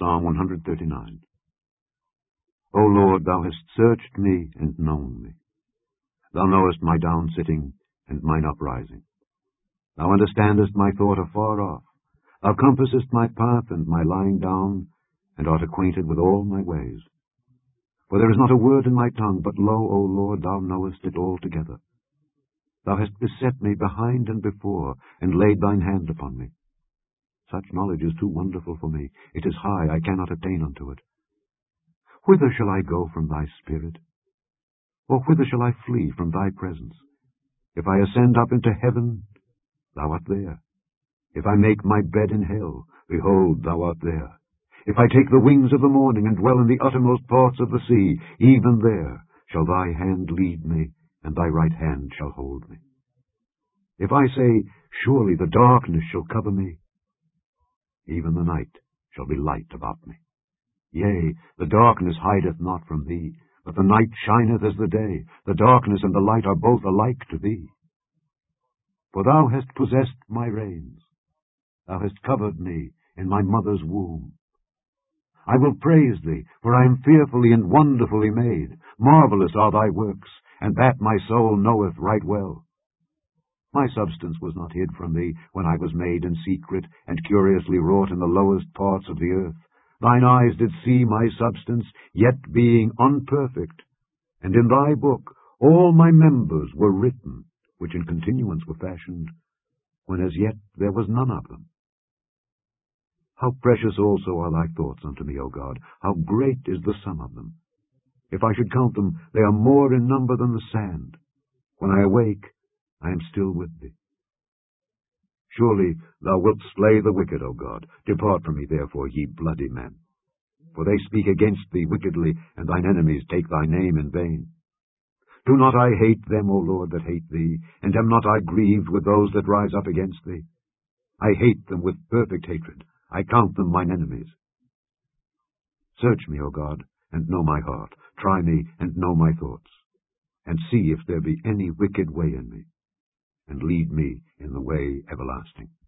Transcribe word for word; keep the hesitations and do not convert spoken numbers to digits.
Psalm one hundred thirty-nine. O Lord, thou hast searched me and known me. Thou knowest my down-sitting and mine uprising. Thou understandest my thought afar off. Thou compassest my path and my lying down, and art acquainted with all my ways. For there is not a word in my tongue, but lo, O Lord, thou knowest it altogether. Thou hast beset me behind and before, and laid thine hand upon me. Such knowledge is too wonderful for me. It is high, I cannot attain unto it. Whither shall I go from thy spirit? Or whither shall I flee from thy presence? If I ascend up into heaven, thou art there. If I make my bed in hell, behold, thou art there. If I take the wings of the morning and dwell in the uttermost parts of the sea, even there shall thy hand lead me, and thy right hand shall hold me. If I say, surely the darkness shall cover me, even the night shall be light about me. Yea, the darkness hideth not from thee, but the night shineth as the day. The darkness and the light are both alike to thee. For thou hast possessed my reins. Thou hast covered me in my mother's womb. I will praise thee, for I am fearfully and wonderfully made. Marvelous are thy works, and that my soul knoweth right well. My substance was not hid from thee when I was made in secret, and curiously wrought in the lowest parts of the earth. Thine eyes did see my substance, yet being unperfect. And in thy book all my members were written, which in continuance were fashioned, when as yet there was none of them. How precious also are thy thoughts unto me, O God! How great is the sum of them! If I should count them, they are more in number than the sand. When I awake, I am still with thee. Surely thou wilt slay the wicked, O God. Depart from me, therefore, ye bloody men. For they speak against thee wickedly, and thine enemies take thy name in vain. Do not I hate them, O Lord, that hate thee, and am not I grieved with those that rise up against thee? I hate them with perfect hatred. I count them mine enemies. Search me, O God, and know my heart. Try me, and know my thoughts. And see if there be any wicked way in me, and lead me in the way everlasting.